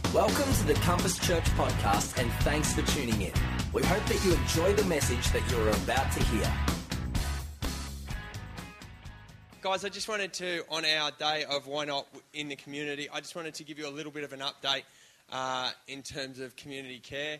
Welcome to the Compass Church podcast, and thanks for tuning in. We hope that you enjoy the message that you're about to hear. Guys, I just wanted to, on our day of Why Not in the community, I just wanted to give you a little bit of an update in terms of community care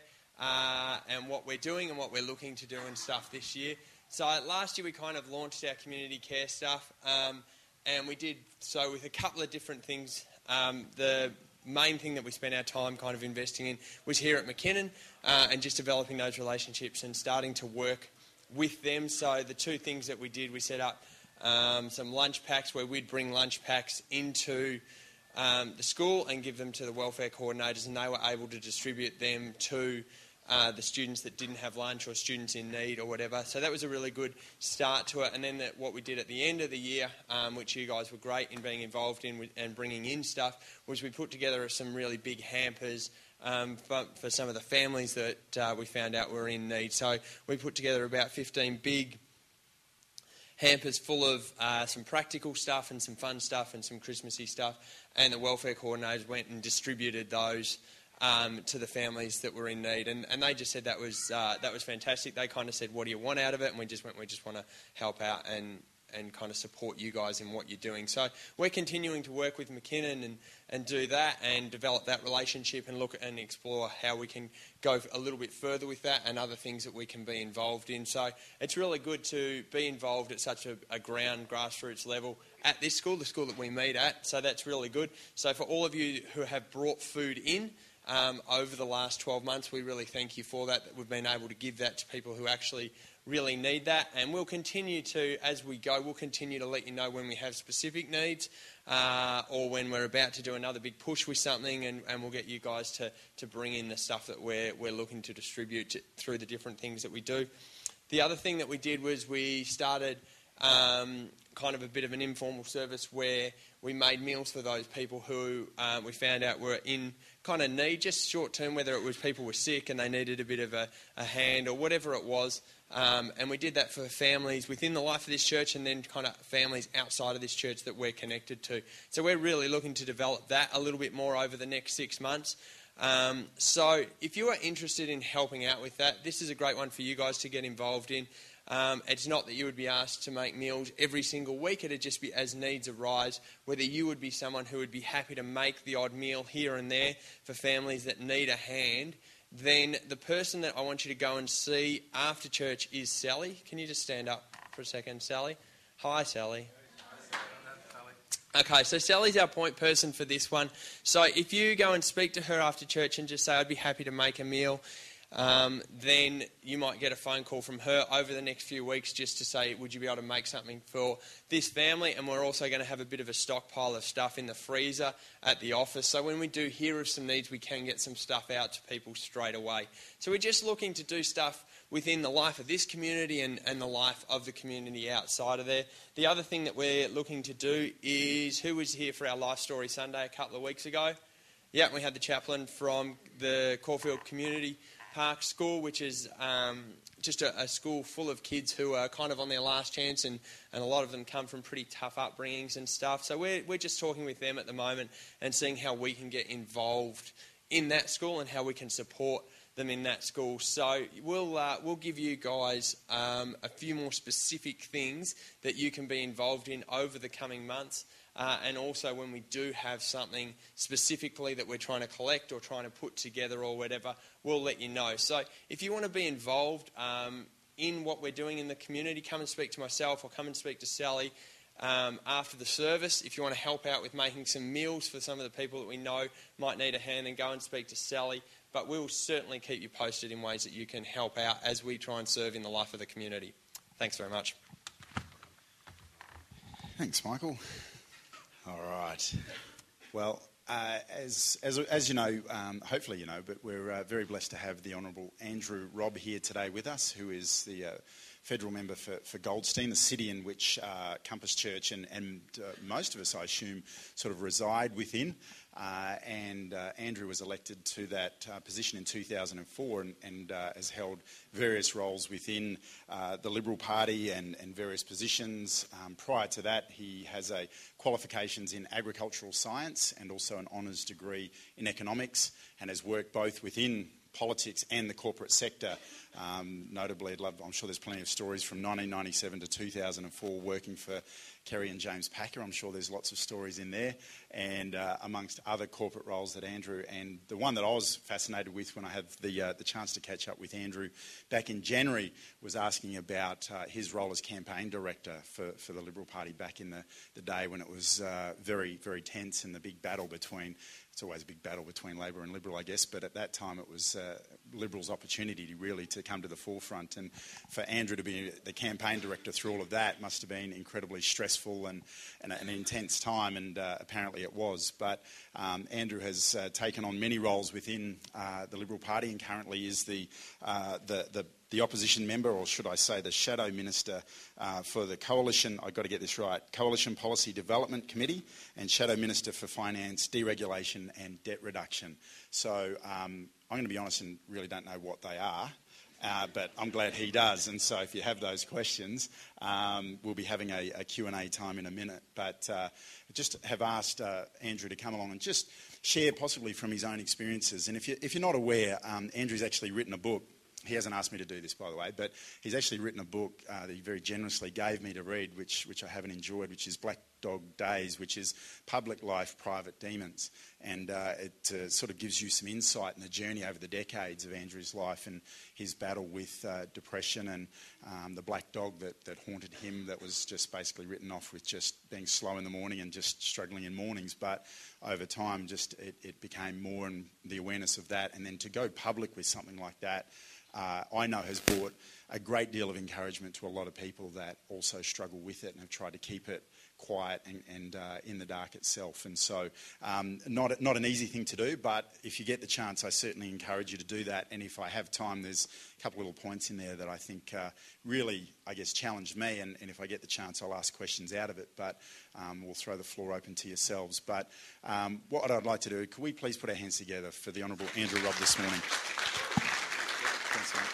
and what we're doing and what we're looking to do and stuff this year. So last year we kind of launched our community care stuff, and we did so with a couple of different things. The main thing that we spent our time kind of investing in was here at McKinnon and just developing those relationships and starting to work with them. So the two things that we did, we set up some lunch packs where we'd bring lunch packs into the school and give them to the welfare coordinators, and they were able to distribute them to the students that didn't have lunch or students in need or whatever. So that was a really good start to it. And then what we did at the end of the year, which you guys were great in being involved in and bringing in stuff, was we put together some really big hampers for some of the families that we found out were in need. So we put together about 15 big hampers full of some practical stuff and some fun stuff and some Christmassy stuff, and the welfare coordinators went and distributed those to the families that were in need, and they just said that was fantastic. They kind of said, "What do you want out of it?" And we just want to help out and kind of support you guys in what you're doing. So we're continuing to work with McKinnon and do that and develop that relationship and look and explore how we can go a little bit further with that and other things that we can be involved in. So it's really good to be involved at such a grassroots level at this school, the school that we meet at. So that's really good. So for all of you who have brought food in over the last 12 months, we really thank you for that we've been able to give that to people who actually really need that. And we'll continue to, as we go, we'll continue to let you know when we have specific needs or when we're about to do another big push with something, and we'll get you guys to bring in the stuff that we're looking to distribute through the different things that we do. The other thing that we did was we started kind of a bit of an informal service where we made meals for those people who we found out were in kind of need, just short term, whether it was people were sick and they needed a bit of a hand or whatever it was. And we did that for families within the life of this church and then kind of families outside of this church that we're connected to. So we're really looking to develop that a little bit more over the next 6 months. So if you are interested in helping out with that, this is a great one for you guys to get involved in. It's not that you would be asked to make meals every single week. It would just be as needs arise, whether you would be someone who would be happy to make the odd meal here and there for families that need a hand. Then the person that I want you to go and see after church is Sally. Can you just stand up for a second, Sally? Hi, Sally. Okay, so Sally's our point person for this one. So if you go and speak to her after church and just say, I'd be happy to make a meal, then you might get a phone call from her over the next few weeks just to say, would you be able to make something for this family? And we're also going to have a bit of a stockpile of stuff in the freezer at the office. So when we do hear of some needs, we can get some stuff out to people straight away. So we're just looking to do stuff within the life of this community and the life of the community outside of there. The other thing that we're looking to do is, who was here for our Life Story Sunday a couple of weeks ago? Yeah, we had the chaplain from the Caulfield Community Park School, which is just a school full of kids who are kind of on their last chance, and a lot of them come from pretty tough upbringings and stuff. So we're just talking with them at the moment and seeing how we can get involved in that school and how we can support them in that school. So we'll give you guys a few more specific things that you can be involved in over the coming months. And also when we do have something specifically that we're trying to collect or trying to put together or whatever, we'll let you know. So if you want to be involved in what we're doing in the community, come and speak to myself or come and speak to Sally after the service. If you want to help out with making some meals for some of the people that we know might need a hand, then go and speak to Sally. But we'll certainly keep you posted in ways that you can help out as we try and serve in the life of the community. Thanks very much. Thanks, Michael. All right. Well, as you know, hopefully you know, but we're very blessed to have the Honourable Andrew Robb here today with us, who is the federal member for Goldstein, the city in which Compass Church and most of us, I assume, sort of reside within. and Andrew was elected to that position in 2004 and has held various roles within the Liberal Party and various positions. Prior to that, he has a qualifications in agricultural science and also an honours degree in economics, and has worked both within politics and the corporate sector. Notably, I'm sure there's plenty of stories from 1997 to 2004 working for Kerry and James Packer. I'm sure there's lots of stories in there, and amongst other corporate roles that Andrew, and the one that I was fascinated with when I had the chance to catch up with Andrew back in January was asking about his role as campaign director for the Liberal Party back in the day when it was very, very tense, and the big battle between, it's always a big battle between Labor and Liberal, I guess, but at that time it was Liberal's opportunity really to come to the forefront, and for Andrew to be the campaign director through all of that must have been incredibly stressful and an intense time, and apparently it was. But Andrew has taken on many roles within the Liberal Party, and currently is the opposition member, or should I say the shadow minister for the Coalition, I've got to get this right, Coalition Policy Development Committee, and shadow minister for finance, deregulation and debt reduction. So I'm going to be honest and really don't know what they are. But I'm glad he does, and so if you have those questions, we'll be having a Q&A time in a minute. But just have asked Andrew to come along and just share possibly from his own experiences. And if you're not aware, Andrew's actually written a book. He hasn't asked me to do this, by the way, but he's actually written a book that he very generously gave me to read, which I haven't enjoyed, which is Black Dog Days, which is Public Life, Private Demons. And it sort of gives you some insight in the journey over the decades of Andrew's life and his battle with depression and the black dog that haunted him, that was just basically written off with just being slow in the morning and just struggling in mornings. But over time, just it became more, and the awareness of that, and then to go public with something like that, I know has brought a great deal of encouragement to a lot of people that also struggle with it and have tried to keep it quiet and in the dark itself. And so not an easy thing to do, but if you get the chance, I certainly encourage you to do that. And if I have time, there's a couple of little points in there that I think really, I guess, challenged me. And if I get the chance, I'll ask questions out of it. But we'll throw the floor open to yourselves. But what I'd like to do, could we please put our hands together for the Honourable Andrew Robb this morning? Thanks, mate.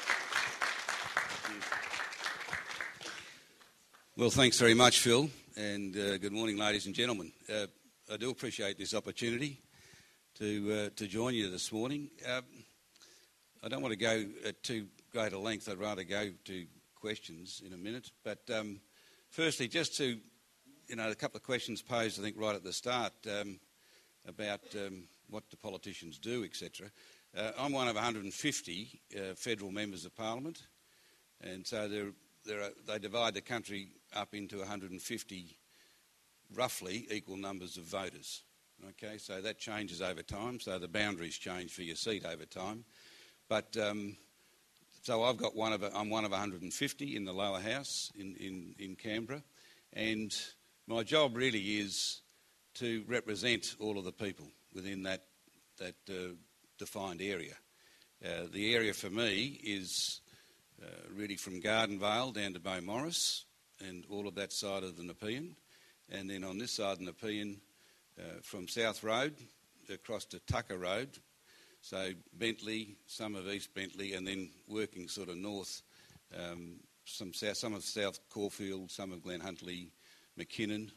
Well, thanks very much, Phil, and good morning, ladies and gentlemen. I do appreciate this opportunity to join you this morning. I don't want to go at too great a length. I'd rather go to questions in a minute. But firstly, just to, a couple of questions posed, I think, right at the start about what the politicians do, etc. I'm one of 150 federal members of Parliament, and so they divide the country up into 150 roughly equal numbers of voters. Okay, so that changes over time, so the boundaries change for your seat over time. But so I'm one of 150 in the lower house in Canberra, and my job really is to represent all of the people within that defined area. The area for me is really from Gardenvale down to Beaumaris and all of that side of the Nepean, and then on this side of the Nepean from South Road across to Tucker Road, so Bentley, some of East Bentley, and then working sort of north, some of South Caulfield, some of Glen Huntly, McKinnon,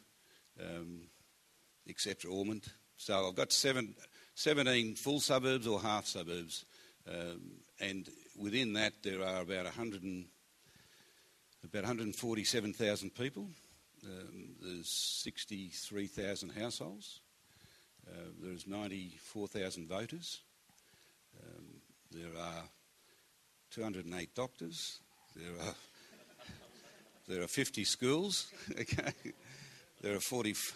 etc., Ormond. So I've got 17 full suburbs or half suburbs, and within that there are about 147,000 people. There's 63,000 households. There's 94,000 voters. There are 208 doctors. There are 50 schools. Okay, there are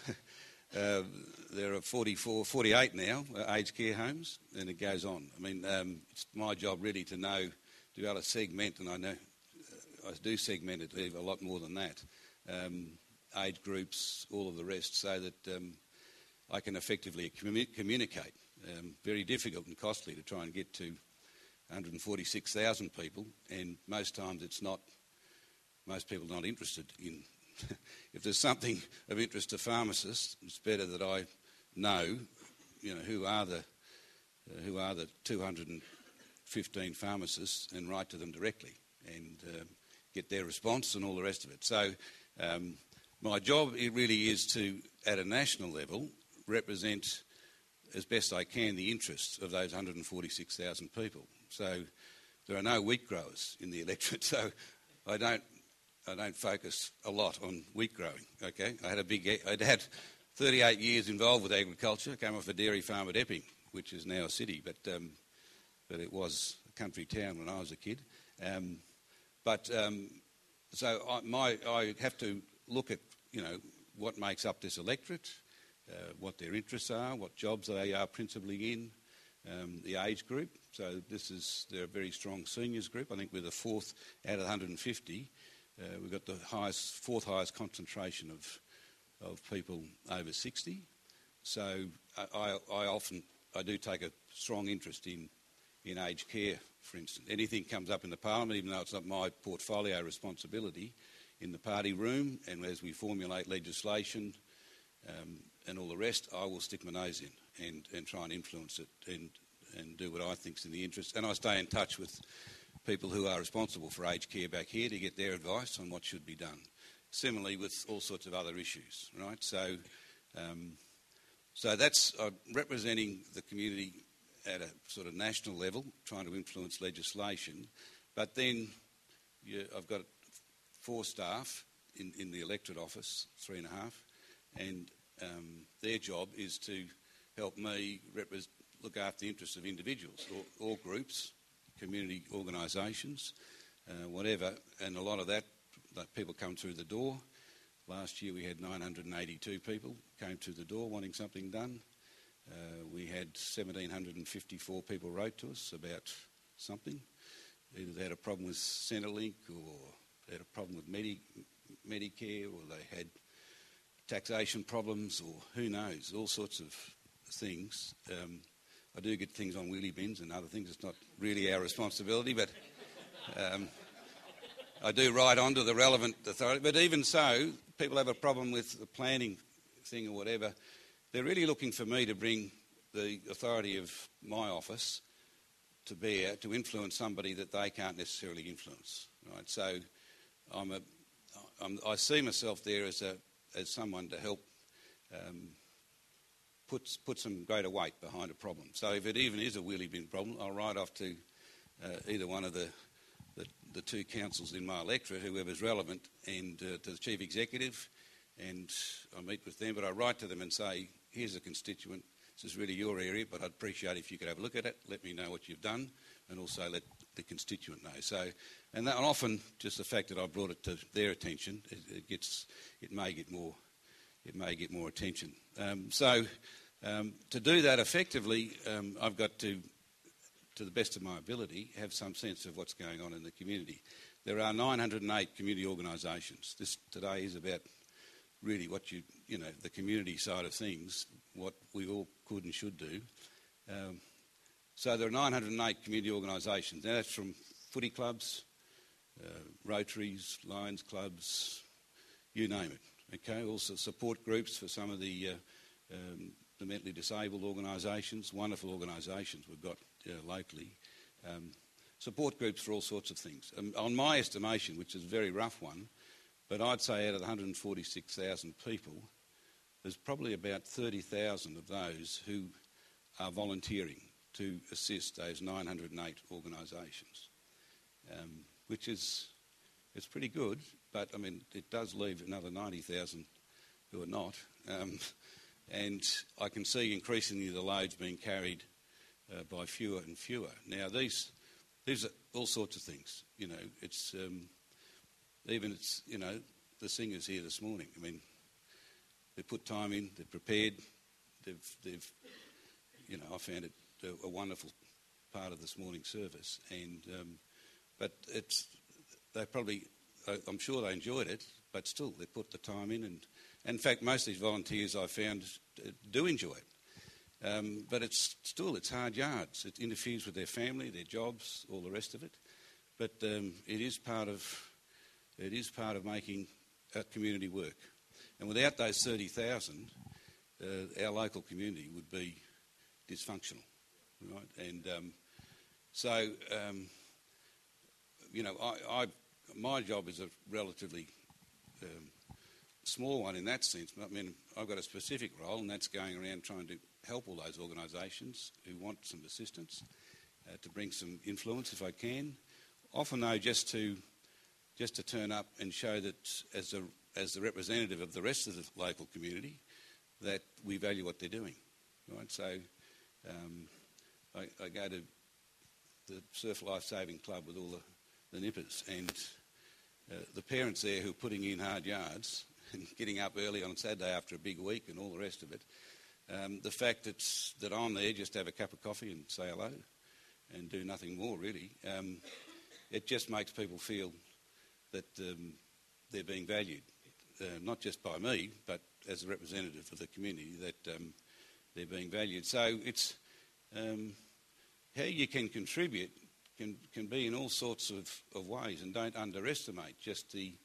48 now aged care homes, and it goes on. I mean, it's my job really to be able to segment, and I know I do segment it a lot more than that. Age groups, all of the rest, so that I can effectively communicate. Very difficult and costly to try and get to 146,000 people, and most times most people are not interested in. If there's something of interest to pharmacists, it's better that I know who are the 215 pharmacists, and write to them directly and get their response and all the rest of it. So my job, it really is to, at a national level, represent as best I can the interests of those 146,000 people. So there are no wheat growers in the electorate, so I don't focus a lot on wheat growing. Okay, I'd had 38 years involved with agriculture. Came off a dairy farm at Epping, which is now a city, but it was a country town when I was a kid. So I have to look at what makes up this electorate, what their interests are, what jobs they are principally in, the age group. So they're a very strong seniors group. I think we're the fourth out of 150. We've got the fourth highest concentration of people over 60. So I do take a strong interest in aged care, for instance. Anything comes up in the Parliament, even though it's not my portfolio responsibility, in the party room, and as we formulate legislation and all the rest, I will stick my nose in and try and influence it and do what I think's in the interest. And I stay in touch with people who are responsible for aged care back here to get their advice on what should be done. Similarly with all sorts of other issues, right? So that's representing the community at a sort of national level, trying to influence legislation. But then I've got 4 staff in the electorate office, 3.5, and their job is to help me look after the interests of individuals or groups, community organisations, whatever. And a lot of that, people come through the door. Last year we had 982 people came through the door wanting something done. We had 1,754 people wrote to us about something. Either they had a problem with Centrelink, or they had a problem with Medicare, or they had taxation problems, or who knows, all sorts of things. I do get things on wheelie bins and other things. It's not really our responsibility, but I do write on to the relevant authority. But even so, people have a problem with the planning thing or whatever. They're really looking for me to bring the authority of my office to bear to influence somebody that they can't necessarily influence. Right? So I see myself there as someone to help put some greater weight behind a problem. So if it even is a wheelie bin problem, I'll write off to either one of the 2 councils in my electorate, whoever's relevant, and to the chief executive, and I meet with them, but I write to them and say, here's a constituent, this is really your area, but I'd appreciate if you could have a look at it, let me know what you've done, and also let the constituent know. So, and often just the fact that I brought it to their attention, it may get more attention. To do that effectively, I've got to the best of my ability, have some sense of what's going on in the community. There are 908 community organisations. This today is about really what the community side of things, what we all could and should do. So there are 908 community organisations. Now that's from footy clubs, Rotaries, Lions clubs, you name it. Okay, also support groups for some of the mentally disabled organisations, wonderful organisations we've got locally. Support groups for all sorts of things. On my estimation, which is a very rough one, but I'd say out of the 146,000 people, there's probably about 30,000 of those who are volunteering to assist those 908 organisations, which is it's pretty good, but I mean it does leave another 90,000 who are not, and I can see increasingly the loads being carried by fewer and fewer. Now these are all sorts of things. It's the singers here this morning. I mean, they put time in, they're prepared, they've I found it a wonderful part of this morning's service, and but they probably, I'm sure they enjoyed it, but still they put the time in, and in fact most of these volunteers I found do enjoy it, but it's hard yards. It interferes with their family, their jobs, all the rest of it, but it is part of making our community work. And without those 30,000, our local community would be dysfunctional, right? And so, my job is a relatively small one in that sense. I mean, I've got a specific role, and that's going around trying to help all those organisations who want some assistance, to bring some influence if I can. Often, though, just to turn up and show that as the representative of the rest of the local community, that we value what they're doing, right? So I go to the Surf Life Saving Club with all the nippers, and the parents there who are putting in hard yards and getting up early on Saturday after a big week and all the rest of it. The fact that I'm there just to have a cup of coffee and say hello and do nothing more really, it just makes people feel that they're being valued, not just by me, but as a representative of the community, that they're being valued. So it's how you can contribute can be in all sorts of ways, and don't underestimate just the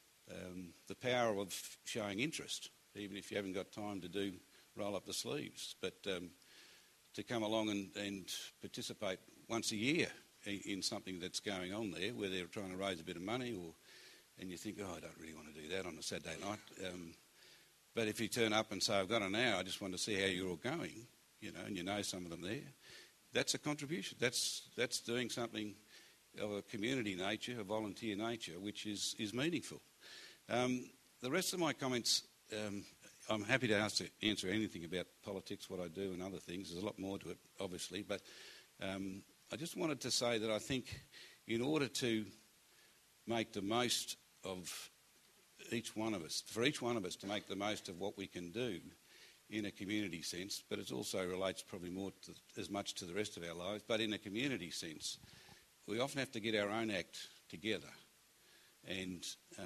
power of showing interest, even if you haven't got time to roll up the sleeves. But to come along and participate once a year in something that's going on there, where they're trying to raise a bit of money, and you think, I don't really want to do that on a Saturday night. But if you turn up and say, I've got an hour, I just want to see how you're all going, and you know some of them there, that's a contribution. That's doing something of a community nature, a volunteer nature, which is meaningful. The rest of my comments, I'm happy to answer anything about politics, what I do and other things. There's a lot more to it, obviously. But I just wanted to say that I think in order to make the most of each one of us, for each one of us to make the most of what we can do in a community sense, but it also relates probably more as much to the rest of our lives, but in a community sense, we often have to get our own act together. And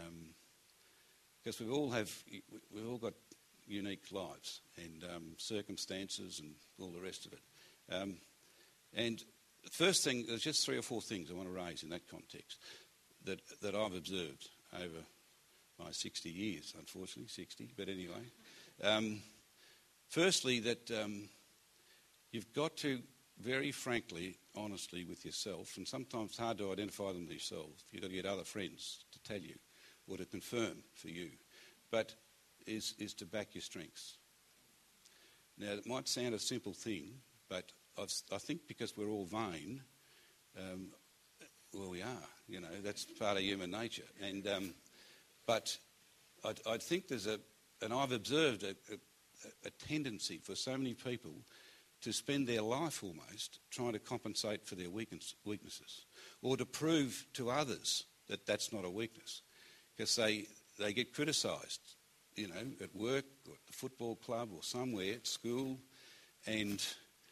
because we've all got unique lives and circumstances and all the rest of it. And the first thing, there's just 3 or 4 things I want to raise in that context that I've observed over my 60 years, unfortunately, 60, but anyway. Firstly, that you've got to very frankly, honestly with yourself, and sometimes it's hard to identify them yourself. You've got to get other friends to tell you or to confirm for you, but is to back your strengths. Now, it might sound a simple thing, but I think because we're all vain, well, we are, that's part of human nature. And but I think there's and I've observed a tendency for so many people to spend their life almost trying to compensate for their weaknesses, or to prove to others that that's not a weakness, because they get criticised, at work or at the football club or somewhere at school, and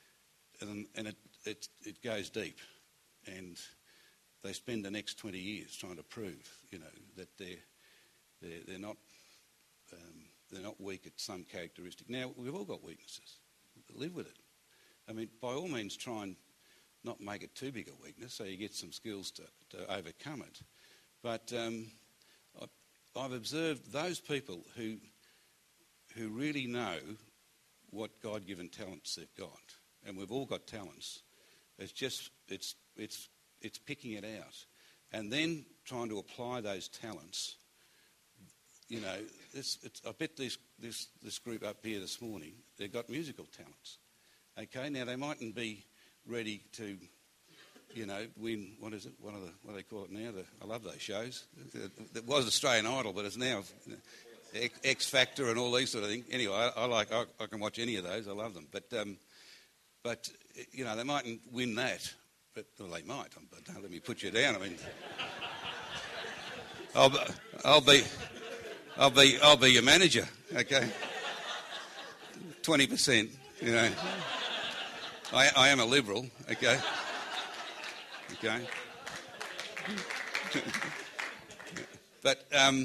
it goes deep, and they spend the next 20 years trying to prove, that they're not weak at some characteristic. Now, we've all got weaknesses. Live with it. I mean, by all means, try and not make it too big a weakness, so you get some skills to overcome it. But I've observed those people who really know what God-given talents they've got, and we've all got talents. It's picking it out, and then trying to apply those talents. I bet this group up here this morning, they've got musical talents. Okay, now they mightn't be ready to, win, what is it? What do they call it now? I love those shows. It was Australian Idol, but it's now X Factor and all these sort of things. Anyway, I can watch any of those. I love them. But they mightn't win that. But well, they might. But don't let me put you down. I mean, I'll be your manager. Okay, 20%. I am a Liberal. Okay. But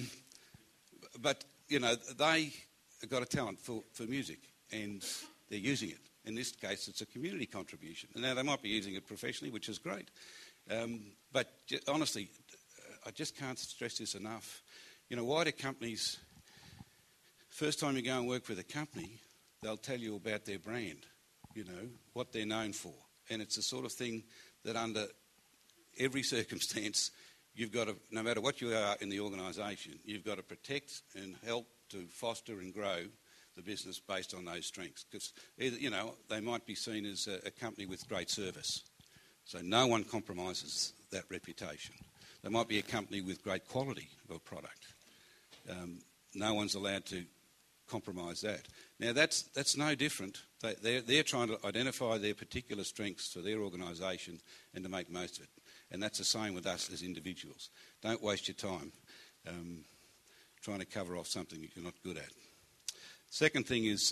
they have got a talent for music, and they're using it. In this case, it's a community contribution. And now they might be using it professionally, which is great. But honestly, I just can't stress this enough. Why do companies, first time you go and work with a company, they'll tell you about their brand. what they're known for. And it's the sort of thing that under every circumstance, you've got to, no matter what you are in the organisation, you've got to protect and help to foster and grow the business based on those strengths. Because, they might be seen as a company with great service. So no one compromises that reputation. They might be a company with great quality of a product. No one's allowed to compromise that. Now, that's no different. They're trying to identify their particular strengths for their organisation and to make most of it. And that's the same with us as individuals. Don't waste your time trying to cover off something that you're not good at. Second thing is,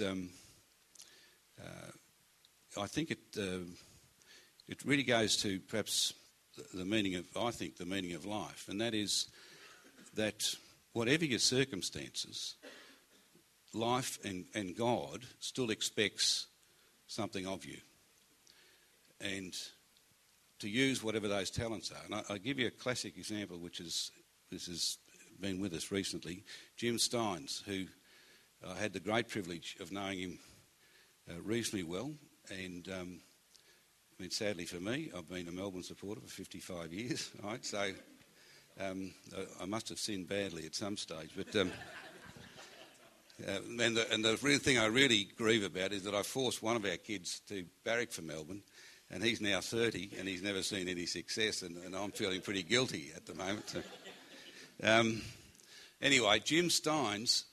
I think it really goes to perhaps the meaning of life, and that is that whatever your circumstances, life and God still expects something of you, and to use whatever those talents are. And I'll give you a classic example, this has been with us recently. Jim Steins, who I had the great privilege of knowing him reasonably well, and sadly for me, I've been a Melbourne supporter for 55 years, right? So I must have sinned badly at some stage, but and the real thing I really grieve about is that I forced one of our kids to barrack for Melbourne, and he's now 30 and he's never seen any success, and I'm feeling pretty guilty at the moment. So. Anyway, Jim Steins,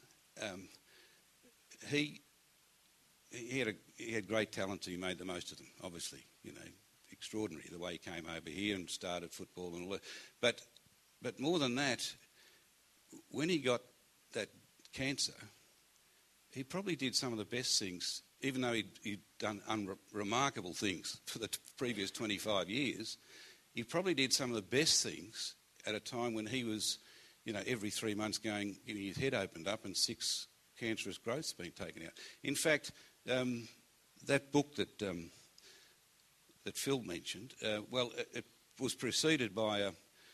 he had great talent, so he made the most of them, obviously, extraordinary the way he came over here and started football and all that. But more than that, when he got that cancer, he probably did some of the best things, even though he'd done remarkable things for the previous 25 years, he probably did some of the best things at a time when he was, every 3 months getting his head opened up and 6 cancerous growths being taken out. In fact, that book that Phil mentioned, it was preceded by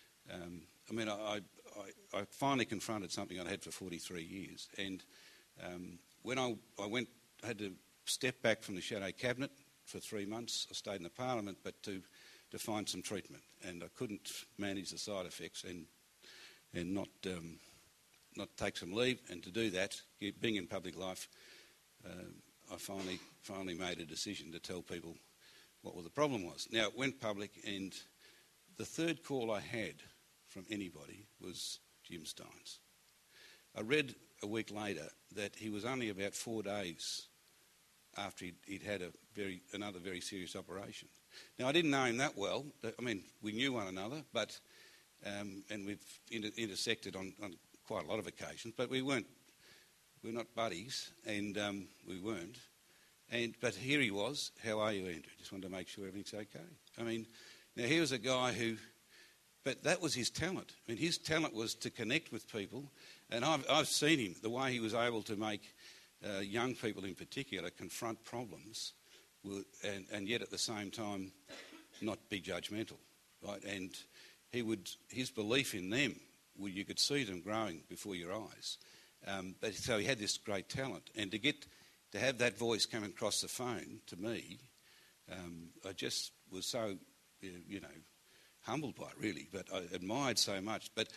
I finally confronted something I'd had for 43 years, and when I had to step back from the shadow cabinet for 3 months. I stayed in the Parliament, but to find some treatment, and I couldn't manage the side effects and not take some leave. And to do that, being in public life, I finally made a decision to tell people what the problem was. Now, it went public, and the third call I had from anybody was Jim Steins. I read a week later that he was only about 4 days after he'd had another very serious operation. Now, I didn't know him that well. I mean, we knew one another, but and we've intersected on quite a lot of occasions, but we're not buddies, and we weren't. But here he was. How are you, Andrew? Just wanted to make sure everything's okay. I mean, now he was a guy who, but that was his talent. I mean, his talent was to connect with people, and I've seen him, the way he was able to make young people in particular confront problems, and yet at the same time not be judgmental, right? And his belief in them, you could see them growing before your eyes. But so he had this great talent, and to have that voice come across the phone to me, I just was so, humbled by it, really. But I admired so much. But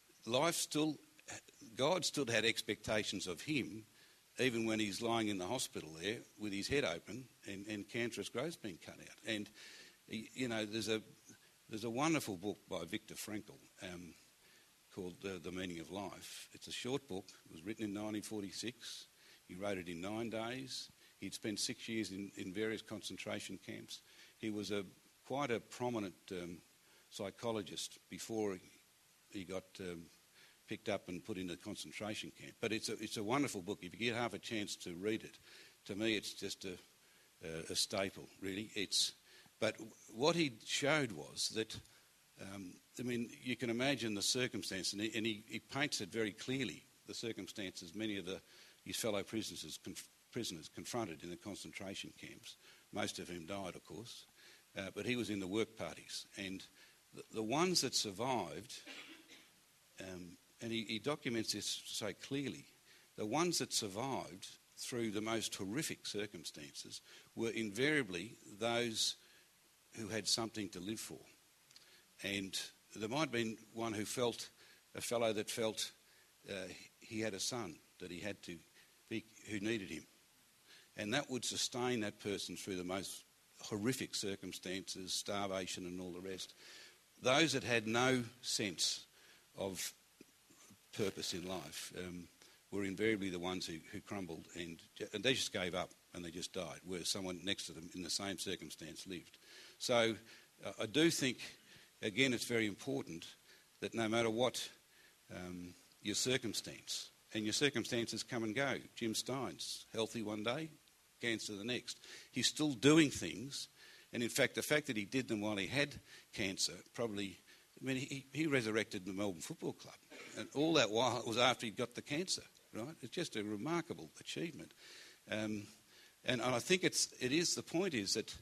God still had expectations of him, even when he's lying in the hospital there with his head open and cancerous growths being cut out. And there's a wonderful book by Viktor Frankl called The Meaning of Life. It's a short book. It was written in 1946. He wrote it in 9 days. He'd spent 6 years in various concentration camps. He was quite a prominent psychologist before he got picked up and put into the concentration camp. But it's a wonderful book. If you get half a chance to read it, to me it's just a staple, really. But what he showed was that, you can imagine the circumstance, and he paints it very clearly, the circumstances many of his fellow prisoners confronted in the concentration camps, most of whom died, of course, but he was in the work parties. And the ones that survived, and he documents this so clearly, the ones that survived through the most horrific circumstances were invariably those who had something to live for. And there might have been a fellow that felt he had a son that he had to be, who needed him. And that would sustain that person through the most horrific circumstances, starvation and all the rest. Those that had no sense of purpose in life were invariably the ones who crumbled and they just gave up and they just died, whereas someone next to them in the same circumstance lived. So I do think, again, it's very important that no matter what your circumstance, and your circumstances come and go. Jim Stein's healthy one day, cancer the next. He's still doing things, and in fact, the fact that he did them while he had cancer probably, I mean, he resurrected the Melbourne Football Club, and all that while it was after he got the cancer, right? It's just a remarkable achievement. And I think the point is that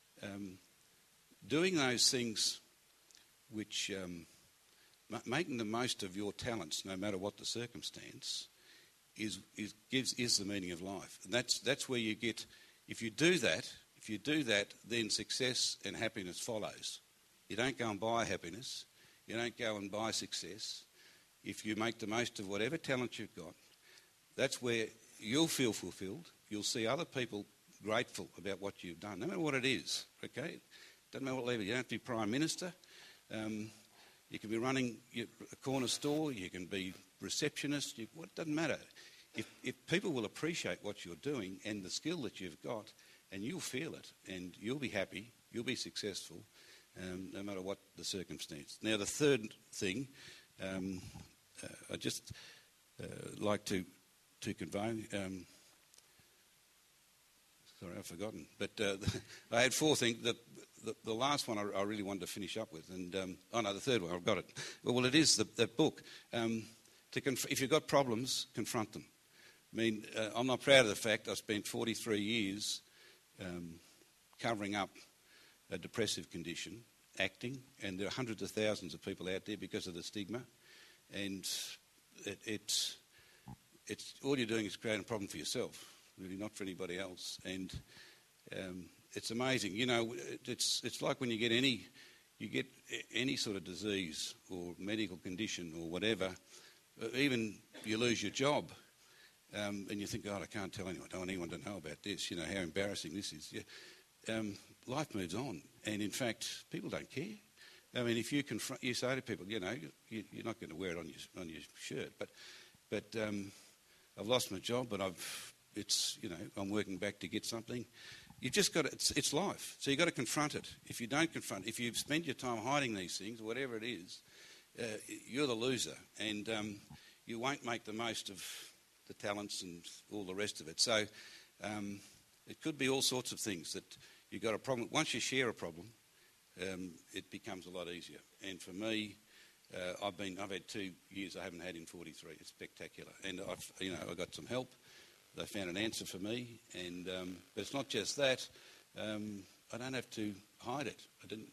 doing those things which... making the most of your talents, no matter what the circumstance, is the meaning of life. And that's where you get. If you do that, then success and happiness follows. You don't go and buy happiness. You don't go and buy success. If you make the most of whatever talent you've got, that's where you'll feel fulfilled. You'll see other people grateful about what you've done, no matter what it is. Okay, doesn't matter what level. You don't have to be Prime Minister. You can be running a corner store, you can be receptionist, it doesn't matter. If people will appreciate what you're doing and the skill that you've got, and you'll feel it, and you'll be happy, you'll be successful, no matter what the circumstance. Now, the third thing I just like to convey... sorry, I've forgotten. But I had four things. The last one I really wanted to finish up with. And the third one, I've got it. Well, it is that book. If you've got problems, confront them. I mean, I'm not proud of the fact I spent 43 years covering up a depressive condition, acting, and there are hundreds of thousands of people out there because of the stigma. And it's all you're doing is creating a problem for yourself, really, not for anybody else. And it's amazing, you know. It's like when you get any sort of disease or medical condition or whatever, even you lose your job, and you think, God, I can't tell anyone. I don't want anyone to know about this. You know how embarrassing this is. Yeah. Life moves on, and in fact, people don't care. I mean, if you say to people, you know, you're not going to wear it on your shirt, but I've lost my job, but I'm working back to get something. You've just got to, it's life. So you've got to confront it. If you don't confront, if you've spent your time hiding these things, whatever it is, you're the loser, and you won't make the most of the talents and all the rest of it. So it could be all sorts of things that you've got a problem. Once you share a problem, it becomes a lot easier. And for me, I've had 2 years I haven't had in 43. It's spectacular, and I got some help. They found an answer for me, and but it's not just that. I don't have to hide it.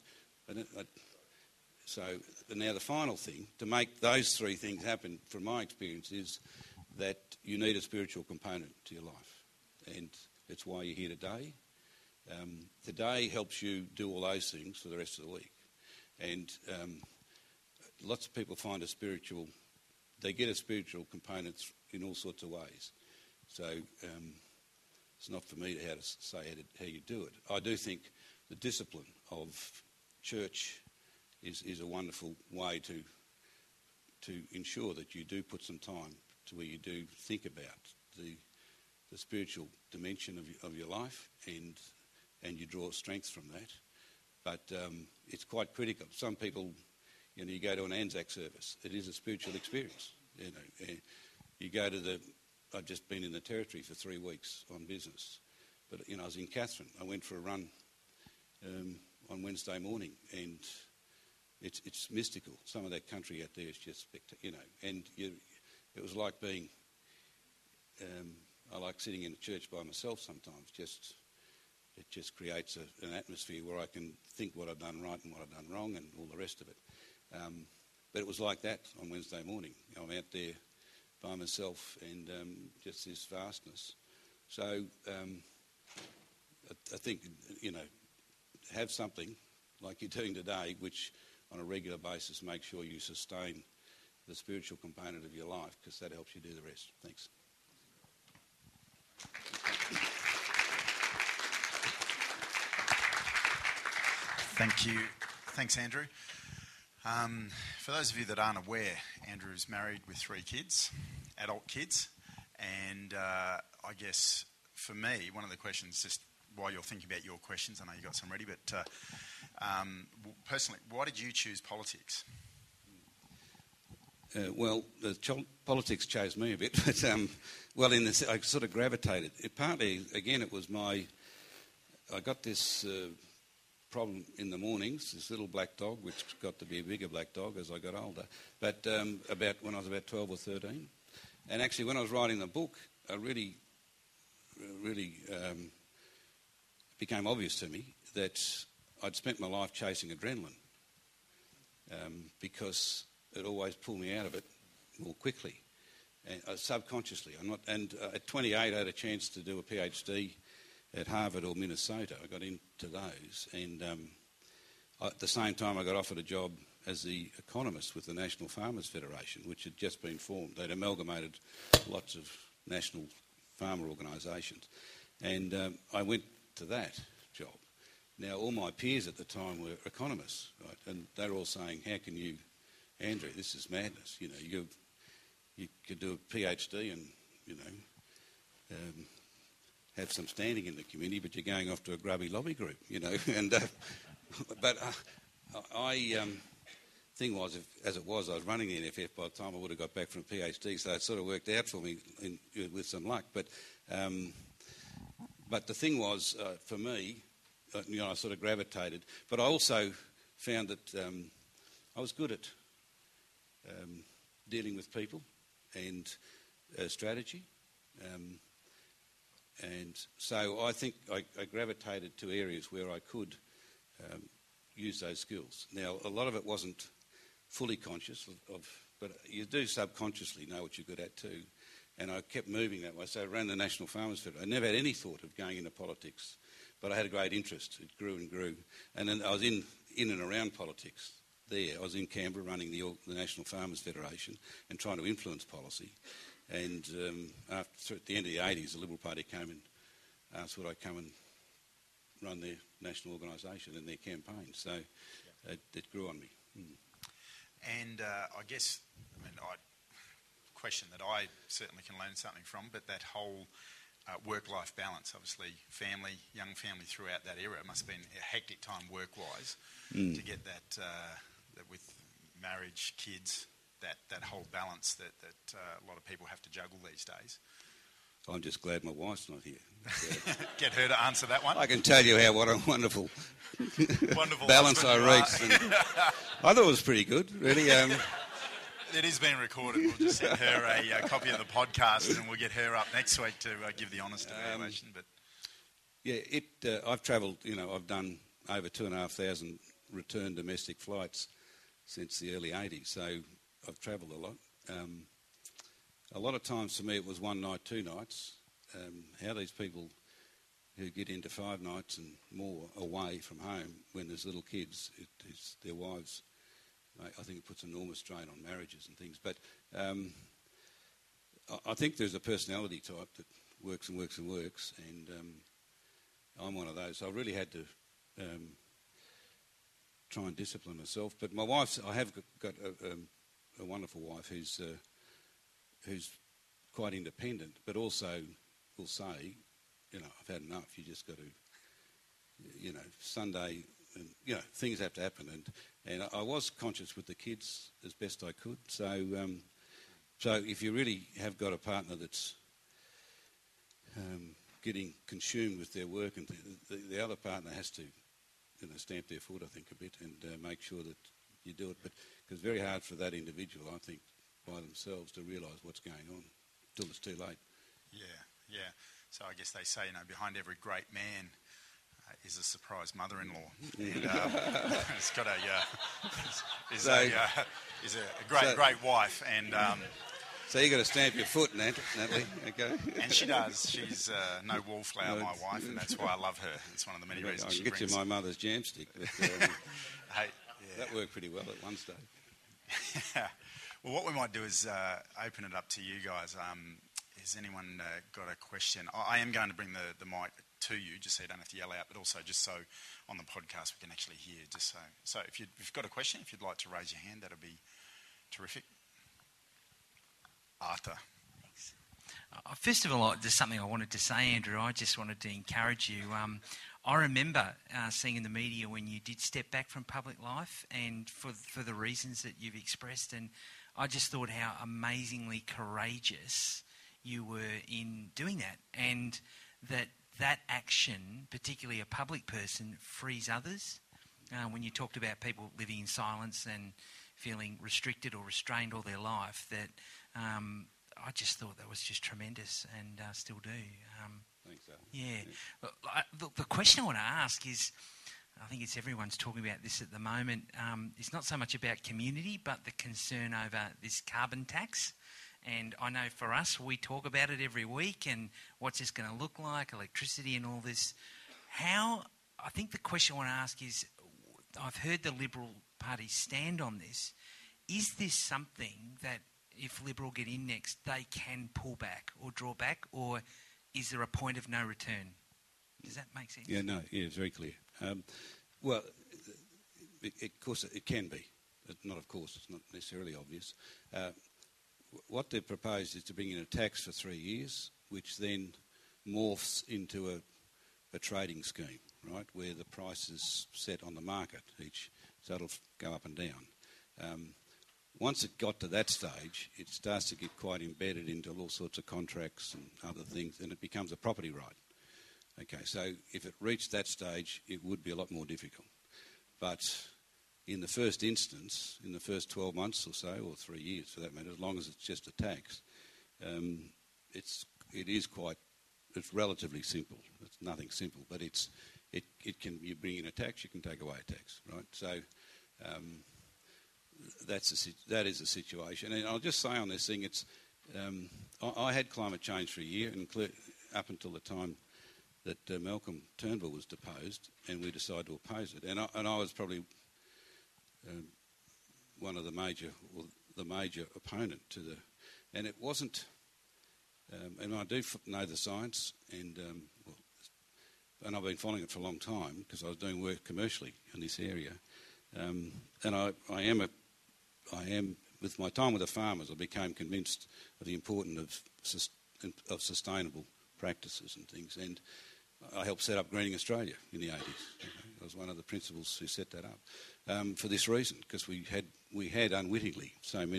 So now the final thing to make those three things happen, from my experience, is that you need a spiritual component to your life, and it's why you're here today. Today helps you do all those things for the rest of the week, and lots of people find they get a spiritual component in all sorts of ways. So it's not for me to say how you do it. I do think the discipline of church is a wonderful way to ensure that you do put some time to where you do think about the spiritual dimension of your life, and you draw strength from that. But it's quite critical. Some people, you go to an Anzac service. It is a spiritual experience. You go to I've just been in the Territory for 3 weeks on business. But, I was in Katherine. I went for a run on Wednesday morning, and it's mystical. Some of that country out there is just spectacular, and it was like being... I like sitting in a church by myself sometimes. It just creates an atmosphere where I can think what I've done right and what I've done wrong and all the rest of it. But it was like that on Wednesday morning. I'm out there by myself, and just this vastness. So I think, have something like you're doing today, which on a regular basis makes sure you sustain the spiritual component of your life, because that helps you do the rest. Thanks. Thank you. Thanks, Andrew. For those of you that aren't aware, Andrew's married with 3 kids, adult kids, and I guess for me, one of the questions, just while you're thinking about your questions, I know you got some ready, but personally, why did you choose politics? Politics chose me a bit, but I sort of gravitated. Partly, again, it was I got this problem in the mornings, this little black dog, which got to be a bigger black dog as I got older, but about when I was about 12 or 13. And actually, when I was writing the book, I really became obvious to me that I'd spent my life chasing adrenaline because it always pulled me out of it more quickly, and, subconsciously. At 28, I had a chance to do a PhD at Harvard or Minnesota. I got into those, and at the same time I got offered a job as the economist with the National Farmers Federation, which had just been formed. They'd amalgamated lots of national farmer organisations, and I went to that job. Now, all my peers at the time were economists, right? And they're all saying, how can you, Andrew, this is madness. You could do a PhD and, have some standing in the community, but you're going off to a grubby lobby group, And thing was, as it was, I was running the NFF by the time I would have got back from a PhD, so it sort of worked out for me with some luck. But the thing was, for me, I sort of gravitated. But I also found that I was good at dealing with people and strategy. And so I think I gravitated to areas where I could use those skills. Now, a lot of it wasn't fully conscious but you do subconsciously know what you're good at too. And I kept moving that way. So I ran the National Farmers Federation. I never had any thought of going into politics, but I had a great interest. It grew and grew. And then I was in and around politics there. I was in Canberra running the National Farmers Federation and trying to influence policy. And at the end of the 80s, the Liberal Party came and asked would I come and run their national organisation and their campaign. So it grew on me. And I guess, question that I certainly can learn something from, but that whole work-life balance, obviously young family throughout that era, it must have been a hectic time work-wise to get that with marriage, kids, that whole balance that a lot of people have to juggle these days. I'm just glad my wife's not here. Get her to answer that one. I can tell you what a wonderful balance I reached. I thought it was pretty good, really. It is being recorded. We'll just send her a copy of the podcast, and we'll get her up next week to give the honest evaluation. But I've travelled. I've done over 2,500 return domestic flights since the early 80s. So I've travelled a lot. A lot of times for me it was one night, 2 nights. How these people who get into 5 nights and more away from home when there's little kids, it's their wives. I think it puts enormous strain on marriages and things. But I think there's a personality type that works and works and works, and I'm one of those. So I really had to try and discipline myself. But my wife's, I have got a wonderful wife who's quite independent, but also will say, I've had enough. You just got to, Sunday, and things have to happen. And I was conscious with the kids as best I could. So if you really have got a partner that's getting consumed with their work, and the other partner has to, stamp their foot, I think, a bit, and make sure that you do it. But because it's very hard for that individual, I think, by themselves to realise what's going on till it's too late. Yeah. So I guess they say, behind every great man is a surprise mother-in-law. And it's got is a great wife. And So you got to stamp your foot, Natalie. Okay. And she does. She's no wallflower, my wife, and that's why I love her. It's one of the many reasons I she can get brings. you my mother's jam stick. But, Hey, that worked pretty well at one stage. Well, what we might do is open it up to you guys. Has anyone got a question? I am going to bring the mic to you, just so you don't have to yell out, but also just so on the podcast we can actually hear. Just so if you've got a question, if you'd like to raise your hand, that'll be terrific. Arthur. Thanks. First of all, there's something I wanted to say, Andrew. I just wanted to encourage you. I remember seeing in the media when you did step back from public life, and for the reasons that you've expressed, and I just thought how amazingly courageous you were in doing that, and that action, particularly a public person, frees others. When you talked about people living in silence and feeling restricted or restrained all their life, that I just thought that was just tremendous, and still do. Thanks, Alan. Yeah. The question I want to ask is, I think it's everyone's talking about this at the moment, it's not so much about community, but the concern over this carbon tax. And I know for us, we talk about it every week and what's this going to look like, electricity and all this. I think the question I want to ask is, I've heard the Liberal Party stand on this. Is this something that if Liberal get in next, they can pull back or draw back, or is there a point of no return? Does that make sense? Yeah, it's very clear. Well, of course, it can be. Not of course, it's not necessarily obvious. What they've proposed is to bring in a tax for 3 years, which then morphs into a trading scheme, right, where the price is set on the market so it'll go up and down. Once it got to that stage, it starts to get quite embedded into all sorts of contracts and other things, and it becomes a property right. Okay, so if it reached that stage, it would be a lot more difficult. But in the first instance, in the first 12 months or so, or 3 years for that matter, as long as it's just a tax, it's relatively simple. It's nothing simple, but you bring in a tax, you can take away a tax, right? So that is a situation. And I'll just say on this thing, I had climate change for a year, up until the time that Malcolm Turnbull was deposed, and we decided to oppose it. And I was probably one of the major opponent to and it wasn't. And I do know the science, and I've been following it for a long time because I was doing work commercially in this area, and I am with my time with the farmers, I became convinced of the importance of sustainable practices and things, and I helped set up Greening Australia in the 80s. I was one of the principals who set that up for this reason, because we had unwittingly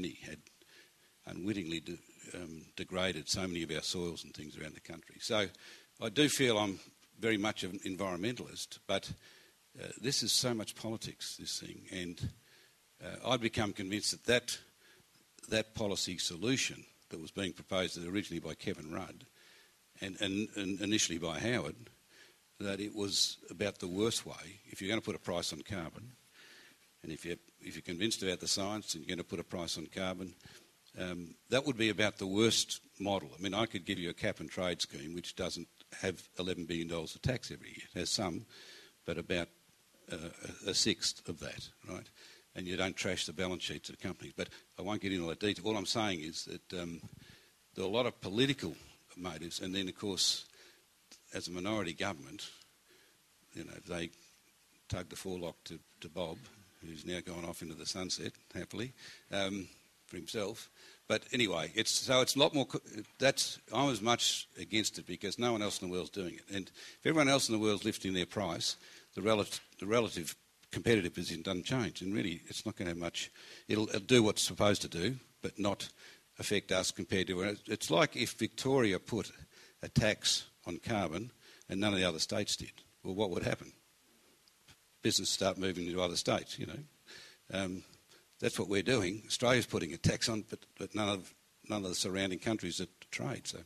degraded so many of our soils and things around the country. So I do feel I'm very much an environmentalist, but this is so much politics, this thing, and I'd become convinced that policy solution that was being proposed originally by Kevin Rudd and initially by Howard, that it was about the worst way. If you're going to put a price on carbon, and if you're convinced about the science and you're going to put a price on carbon, that would be about the worst model. I mean, I could give you a cap and trade scheme which doesn't have $11 billion of tax every year. It has some, but about a sixth of that, right? And you don't trash the balance sheets of companies. But I won't get into all that detail. All I'm saying is that there are a lot of political motives, and then, of course, as a minority government, they tugged the forelock to Bob, who's now gone off into the sunset, happily, for himself. But anyway, it's a lot more. I was much against it because no one else in the world's doing it. And if everyone else in the world's lifting their price, the relative competitive position doesn't change. And really, it's not going to have much. It'll do what it's supposed to do, but not affect us compared to. It's like if Victoria put a tax on carbon and none of the other states did. Well, what would happen? Business start moving to other states, That's what we're doing. Australia's putting a tax on, but none of the surrounding countries that trade. So,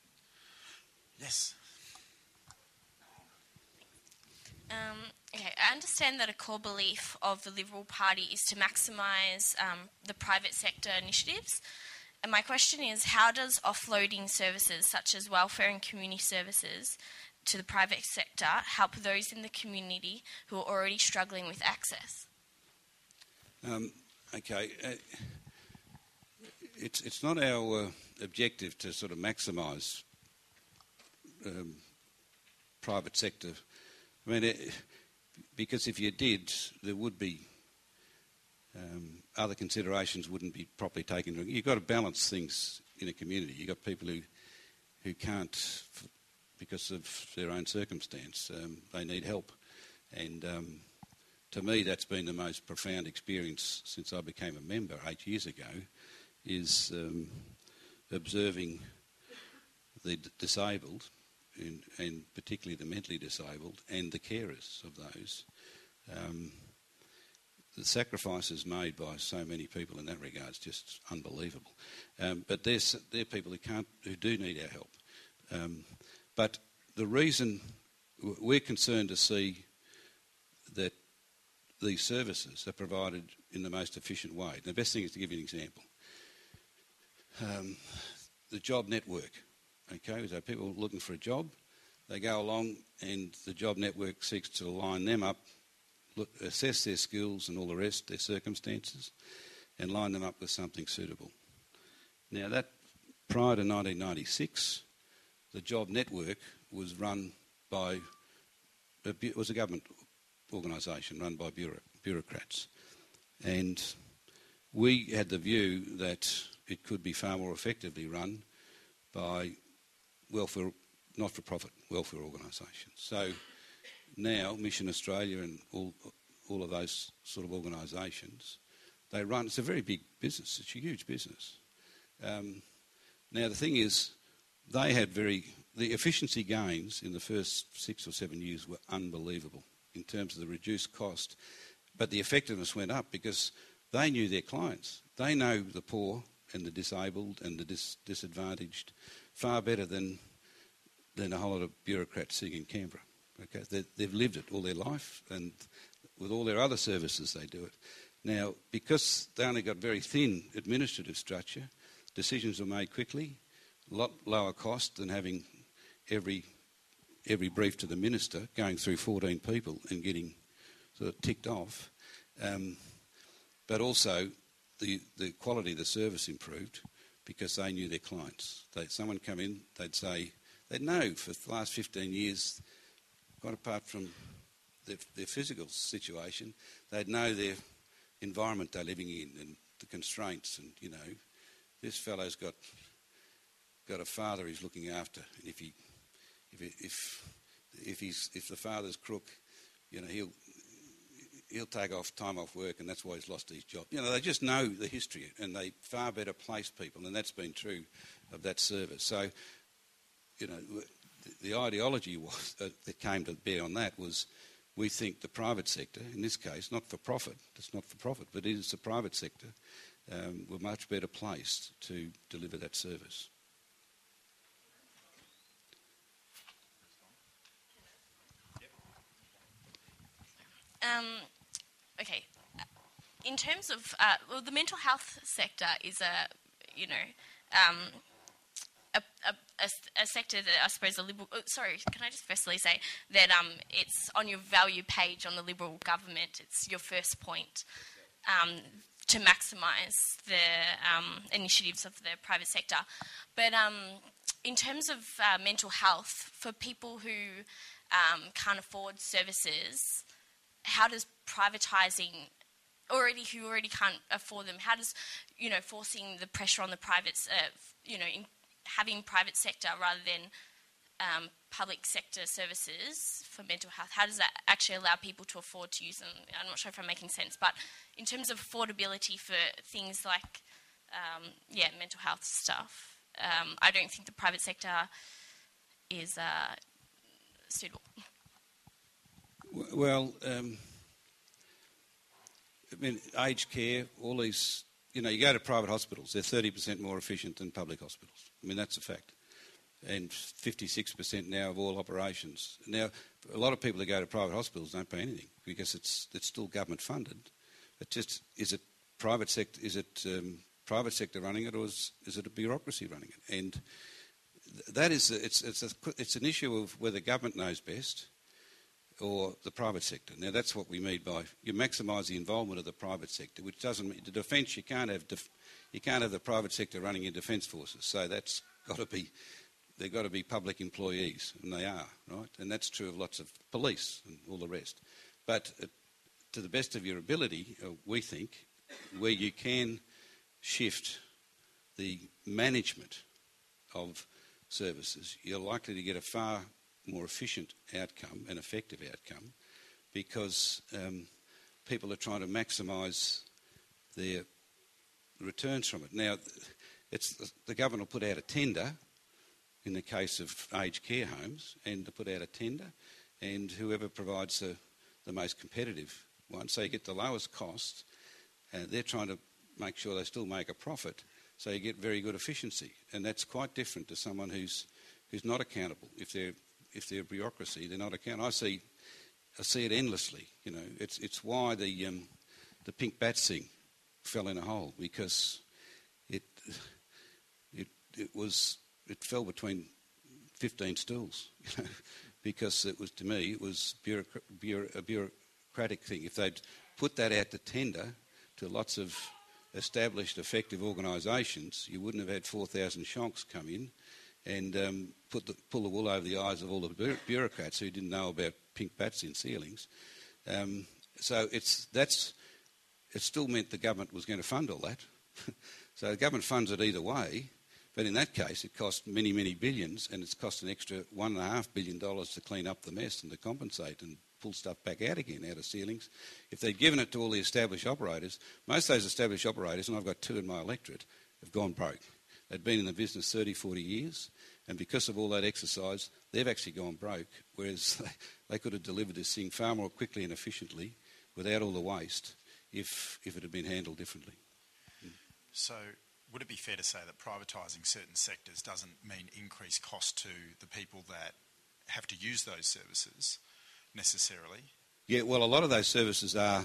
yes. Okay, I understand that a core belief of the Liberal Party is to maximise the private sector initiatives. And my question is, how does offloading services such as welfare and community services to the private sector help those in the community who are already struggling with access? Okay. It's not our objective to sort of maximise private sector. I mean, because if you did, there would be other considerations wouldn't be properly taken into account. You've got to balance things in a community. You've got people who can't, because of their own circumstance, they need help. And to me, that's been the most profound experience since I became a member 8 years ago, is observing the disabled, and particularly the mentally disabled, and the carers of those. The sacrifices made by so many people in that regard is just unbelievable. But they're people who do need our help. But the reason we're concerned to see that these services are provided in the most efficient way. The best thing is to give you an example. The job network. Okay, so people looking for a job, they go along and the job network seeks to line them up, assess their skills and all the rest, their circumstances, and line them up with something suitable. Now that, prior to 1996, the job network was run by, it was a government organisation run by bureaucrats. And we had the view that it could be far more effectively run by welfare, not-for-profit welfare organisations. So now Mission Australia and all of those sort of organisations, they run, it's a very big business, it's a huge business. Now the thing is, they had the efficiency gains in the first 6 or 7 years were unbelievable in terms of the reduced cost, but the effectiveness went up because they knew their clients. They know the poor and the disabled and the disadvantaged far better than a whole lot of bureaucrats sitting in Canberra. Okay, they've lived it all their life, and with all their other services they do it. Now, because they only got very thin administrative structure, decisions were made quickly, a lot lower cost than having every brief to the minister going through 14 people and getting sort of ticked off. But also the quality of the service improved because they knew their clients. Someone come in, they'd know for the last 15 years, quite apart from their physical situation, they'd know their environment they're living in and the constraints, and you know, this fellow's got a father he's looking after, and if the father's crook, you know, he'll take time off work, and that's why he's lost his job. You know, they just know the history, and they far better place people, and that's been true of that service. So, you know, the ideology that came to bear on that was, we think the private sector, in this case, not for profit, it's not for profit, but it is the private sector, were much better placed to deliver that service. Okay. In terms of the mental health sector is a sector that I suppose the Liberal... sorry, can I just firstly say that it's on your value page on the Liberal government. It's your first point to maximise the initiatives of the private sector. But in terms of mental health, for people who can't afford services, how does privatising... who already can't afford them, how does, forcing the pressure on the privates, having private sector rather than public sector services for mental health, how does that actually allow people to afford to use them? I'm not sure if I'm making sense, but in terms of affordability for things like, mental health stuff, I don't think the private sector is suitable. Well, I mean, aged care, all these, you go to private hospitals, they're 30% more efficient than public hospitals. I mean, that's a fact. and 56% now of all operations. Now, a lot of people that go to private hospitals don't pay anything because it's still government funded. It just is it private sector? Is it private sector running it, or is it a bureaucracy running it? And that is it's an issue of whether government knows best or the private sector. Now that's what we mean by you maximise the involvement of the private sector, which doesn't mean the defence. You can't have the private sector running your defence forces. So that's got to be they've got to be public employees, and they are, right? And that's true of lots of police and all the rest. But to the best of your ability, we think, where you can shift the management of services, you're likely to get a far more efficient outcome and effective outcome because people are trying to maximise their returns from it. Now, the government will put out a tender in the case of aged care homes, and to put out a tender, and whoever provides the most competitive one, so you get the lowest cost, they're trying to make sure they still make a profit, so you get very good efficiency, and that's quite different to someone who's not accountable. If they're a bureaucracy, they're not accountable. I see it endlessly. You know, it's why the pink bats thing fell in a hole, because it fell between 15 stools, you know, because it was, to me, it was a bureaucratic thing. If they'd put that out to tender to lots of established, effective organisations, you wouldn't have had 4,000 shonks come in and pull the wool over the eyes of all the bureaucrats who didn't know about pink bats in ceilings. So it still meant the government was going to fund all that. So the government funds it either way, but in that case it cost many, many billions, and it's cost an extra $1.5 billion to clean up the mess and to compensate and pull stuff back out again out of ceilings. If they'd given it to all the established operators, most of those established operators, and I've got two in my electorate, have gone broke. They'd been in the business 30, 40 years, and because of all that exercise, they've actually gone broke, whereas they could have delivered this thing far more quickly and efficiently without all the waste if it had been handled differently. So would it be fair to say that privatising certain sectors doesn't mean increased cost to the people that have to use those services necessarily? Yeah, well, a lot of those services are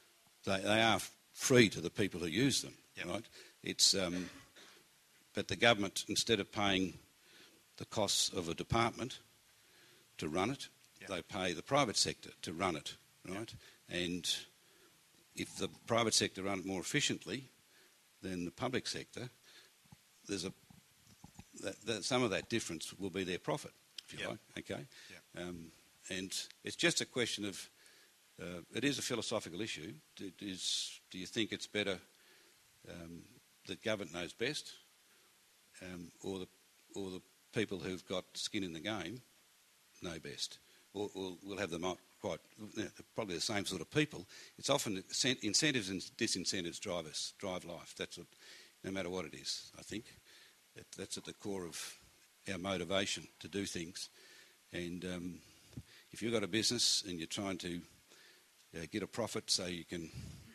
free to the people who use them, yep. Right? It's but the government, instead of paying the costs of a department to run it, yep. They pay the private sector to run it, right? Yep. And if the private sector run it more efficiently than the public sector, there's some of that difference will be their profit, if you yep. like. Okay. Yep. And it's just a question of it is a philosophical issue. Do you think it's better that government knows best, or the people who've got skin in the game know best, or we'll have them quite probably the same sort of people. It's often incentives and disincentives drive life. That's what, no matter what it is. I think that's at the core of our motivation to do things. And if you've got a business and you're trying to get a profit so you can,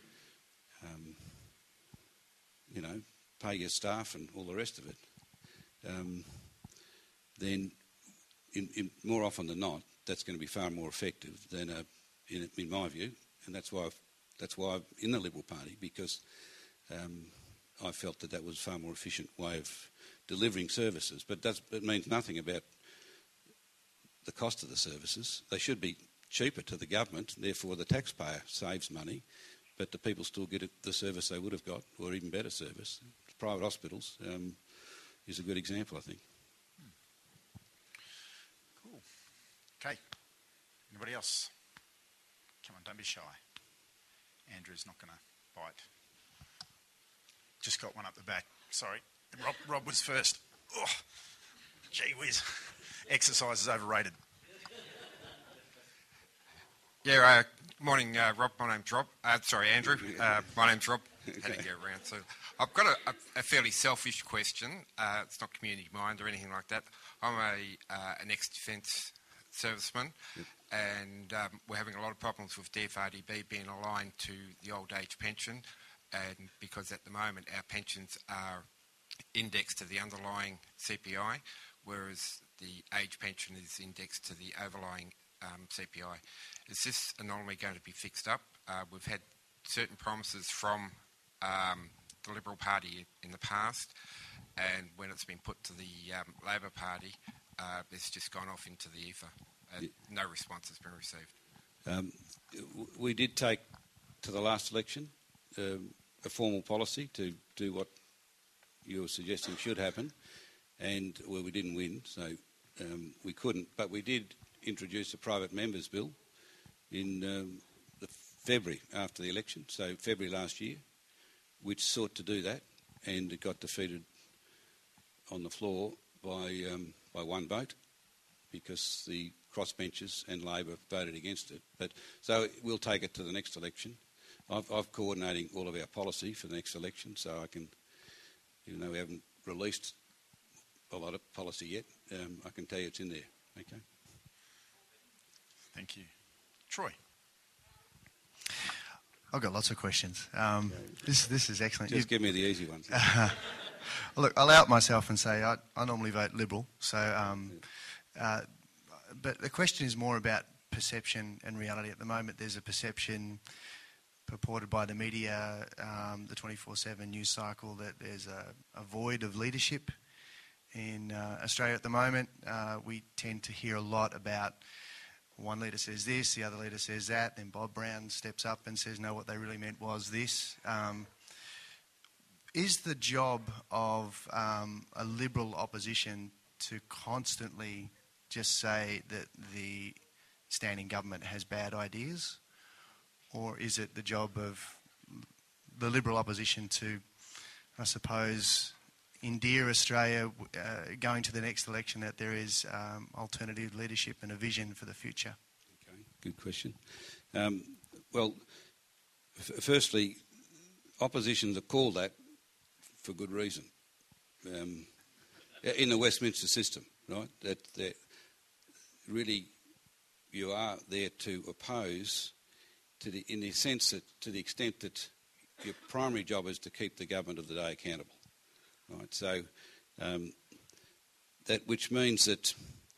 pay your staff and all the rest of it, then in more often than not, that's going to be far more effective than, in my view, and that's why I'm in the Liberal Party, because I felt that was a far more efficient way of delivering services. But it means nothing about the cost of the services. They should be cheaper to the government, therefore the taxpayer saves money, but the people still get the service they would have got, or even better service. Private hospitals is a good example, I think. Cool. Okay. Anybody else? Come on, don't be shy. Andrew's not going to bite. Just got one up the back. Sorry. Rob was first. Oh, gee whiz. Exercise is overrated. Yeah, morning, Rob. My name's Rob. Andrew. My name's Rob. Had to get around. So I've got a fairly selfish question. It's not community mind or anything like that. I'm an ex-defence serviceman, yep. And we're having a lot of problems with DFRDB being aligned to the old age pension, and because at the moment our pensions are indexed to the underlying CPI, whereas the age pension is indexed to the overlying CPI. Is this anomaly going to be fixed up? We've had certain promises from the Liberal Party in the past, and when it's been put to the Labor Party, it's just gone off into the ether. No response has been received. We did take to the last election a formal policy to do what you're suggesting should happen, and we didn't win, so we couldn't. But we did introduce a private members bill in the February after the election, so February last year, which sought to do that, and it got defeated on the floor by one vote because the crossbenchers and Labor voted against it. But so we'll take it to the next election. I've coordinating all of our policy for the next election, so I can, even though we haven't released a lot of policy yet, I can tell you it's in there. Okay. Thank you. Troy. I've got lots of questions. This is excellent. Just give me the easy ones. Look, I'll out myself and say I normally vote Liberal, so but the question is more about perception and reality. At the moment, there's a perception purported by the media, the 24/7 news cycle, that there's a void of leadership in Australia at the moment. We tend to hear a lot about one leader says this, the other leader says that, then Bob Brown steps up and says, no, what they really meant was this. Is the job of a Liberal opposition to constantly just say that the standing government has bad ideas? Or is it the job of the Liberal opposition to, I suppose, endear Australia going to the next election, that there is alternative leadership and a vision for the future? Okay, good question. Well, firstly, oppositions are called that for good reason. In the Westminster system, right? That really you are there to oppose, in the sense that to the extent that your primary job is to keep the government of the day accountable. Right, so that which means that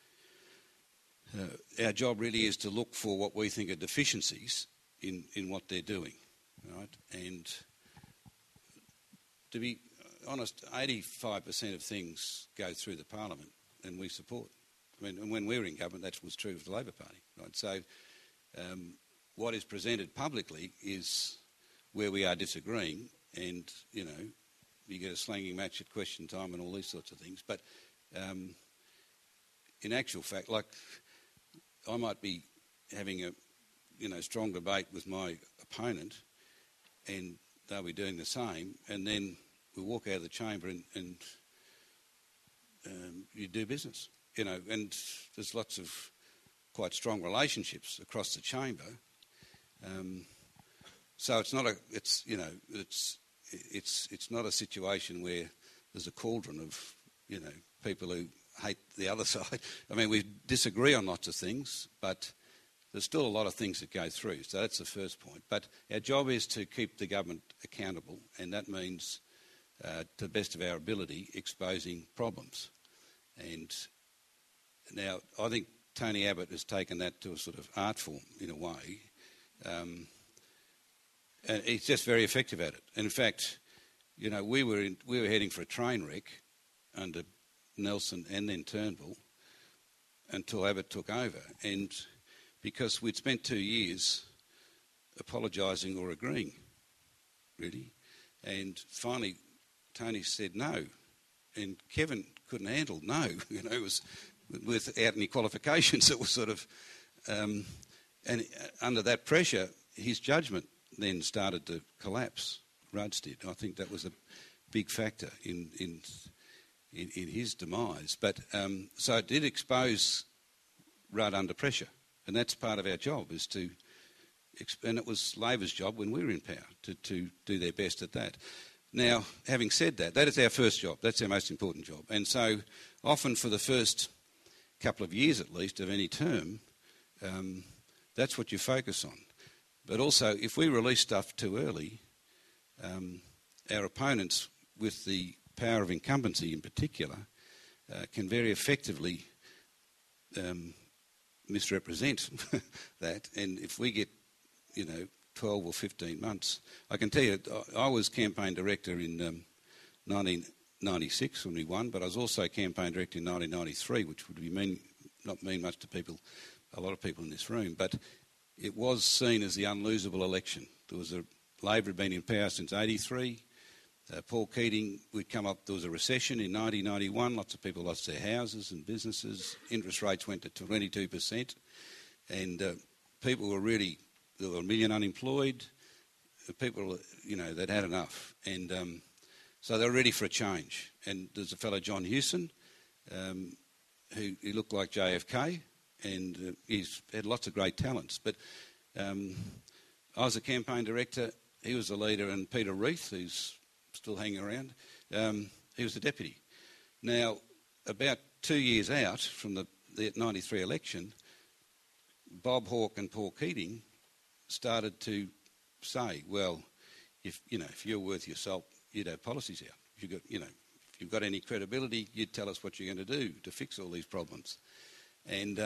our job really is to look for what we think are deficiencies in what they're doing, right? And to be honest, 85% of things go through the Parliament, and we support. I mean, and when we were in government, that was true of the Labor Party, right? So what is presented publicly is where we are disagreeing, and you get a slanging match at question time and all these sorts of things. But in actual fact, like, I might be having a strong debate with my opponent, and they'll be doing the same, and then we walk out of the chamber and you do business, and there's lots of quite strong relationships across the chamber. So it's not it's not a situation where there's a cauldron of people who hate the other side. I mean, we disagree on lots of things, but there's still a lot of things that go through. So that's the first point. But our job is to keep the government accountable, and that means, to the best of our ability, exposing problems. And now I think Tony Abbott has taken that to a sort of art form in a way. And he's just very effective at it. And in fact, we were heading for a train wreck under Nelson and then Turnbull until Abbott took over. And because we'd spent 2 years apologising or agreeing, really. And finally, Tony said no. And Kevin couldn't handle no. It was without any qualifications. It was sort of... and under that pressure, his judgment then started to collapse. Rudd's did. I think that was a big factor in his demise. But so it did expose Rudd under pressure, and that's part of our job, is to. And it was Labor's job when we were in power to do their best at that. Now, having said that, that is our first job. That's our most important job. And so, often for the first couple of years, at least, of any term, that's what you focus on. But also, if we release stuff too early, our opponents, with the power of incumbency in particular, can very effectively misrepresent that. And if we get, 12 or 15 months, I can tell you, I was campaign director in 1996 when we won, but I was also campaign director in 1993, which would not mean much to a lot of people in this room, but it was seen as the unlosable election. Labor had been in power since 83. Paul Keating, there was a recession in 1991. Lots of people lost their houses and businesses. Interest rates went to 22%. And people were there were 1 million unemployed. People, they'd had enough. And so they were ready for a change. And there's a fellow, John Hewson, who looked like JFK, and he's had lots of great talents. But I was a campaign director. He was the leader, and Peter Reith, who's still hanging around, he was the deputy. Now, about 2 years out from the 93 election, Bob Hawke and Paul Keating started to say, well, if you're worth your salt, you'd have policies out. If you've got any credibility, you'd tell us what you're going to do to fix all these problems. And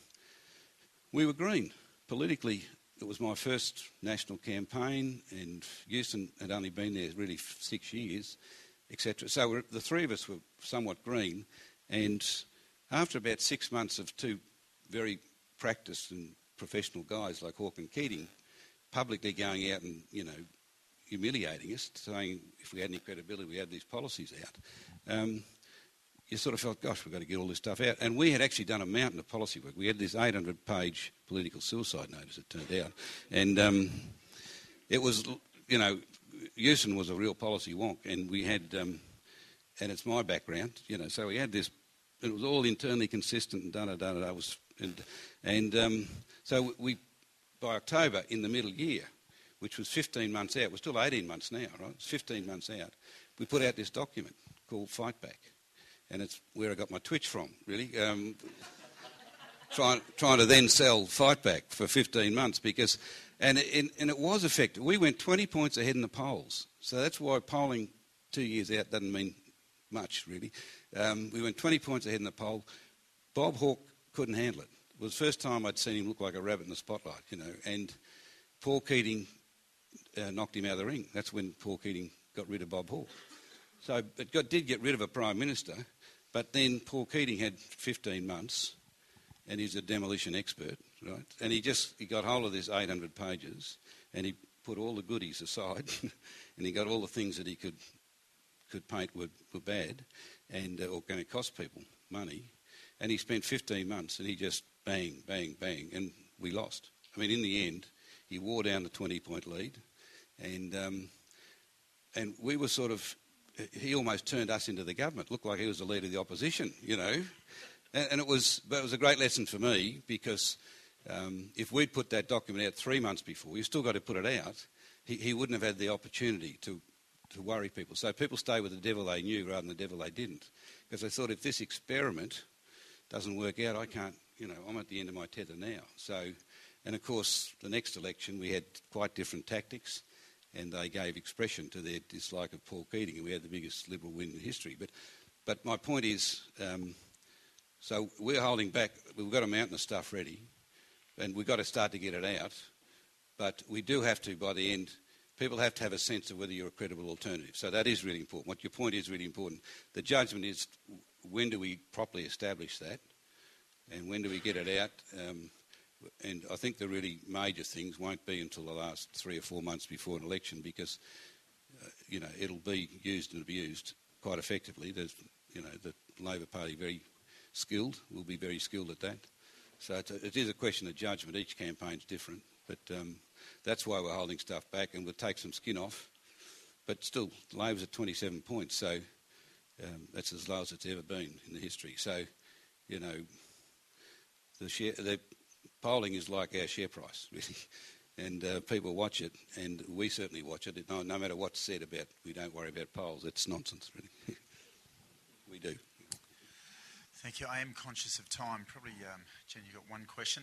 we were green. Politically, it was my first national campaign, and Houston had only been there really 6 years, etc. So the three of us were somewhat green, and after about 6 months of two very practiced and professional guys like Hawke and Keating publicly going out and, humiliating us, saying if we had any credibility, we had these policies out, you sort of felt, gosh, we've got to get all this stuff out. And we had actually done a mountain of policy work. We had this 800-page political suicide notice, it turned out. And it was, Houston was a real policy wonk. And we had, and it's my background, so we had this, it was all internally consistent and da-da-da-da. So we, by October, in the middle year, which was 15 months out, we're still 18 months now, right? It's 15 months out. We put out this document called Fight Back. And it's where I got my twitch from, really. Trying to then sell Fight Back for 15 months because, and it was effective. We went 20 points ahead in the polls. So that's why polling 2 years out doesn't mean much, really. We went 20 points ahead in the poll. Bob Hawke couldn't handle it. It was the first time I'd seen him look like a rabbit in the spotlight, and Paul Keating knocked him out of the ring. That's when Paul Keating got rid of Bob Hawke. So it did get rid of a Prime Minister, but then Paul Keating had 15 months, and he's a demolition expert, right? And he got hold of this 800 pages, and he put all the goodies aside, and he got all the things that he could paint were bad and or going to cost people money, and he spent 15 months, and he just bang, bang, bang, and we lost. I mean, in the end, he wore down the 20-point lead, and we were sort of. He almost turned us into the government. Looked like he was the leader of the opposition, And it was a great lesson for me because if we'd put that document out 3 months before, you still got to put it out. He wouldn't have had the opportunity to worry people. So people stay with the devil they knew rather than the devil they didn't, because they thought if this experiment doesn't work out, I can't. I'm at the end of my tether now. So, and of course, the next election we had quite different tactics. And they gave expression to their dislike of Paul Keating, and we had the biggest Liberal win in history. But my point is, so we're holding back. We've got a mountain of stuff ready, and we've got to start to get it out. But we do have to, by the end, people have to have a sense of whether you're a credible alternative. So that is really important. What your point is really important. The judgment is, when do we properly establish that, and when do we get it out? And I think the really major things won't be until the last 3 or 4 months before an election because, it'll be used and abused quite effectively. There's, the Labor Party will be very skilled at that. So it is a question of judgment. Each campaign's different. But that's why we're holding stuff back, and we'll take some skin off. But still, Labor's at 27 points, so that's as low as it's ever been in the history. So, the polling is like our share price, really, and people watch it, and we certainly watch it. No matter what's said about, we don't worry about polls. It's nonsense, really. We do. Thank you. I am conscious of time. Probably, Jen, you've got one question?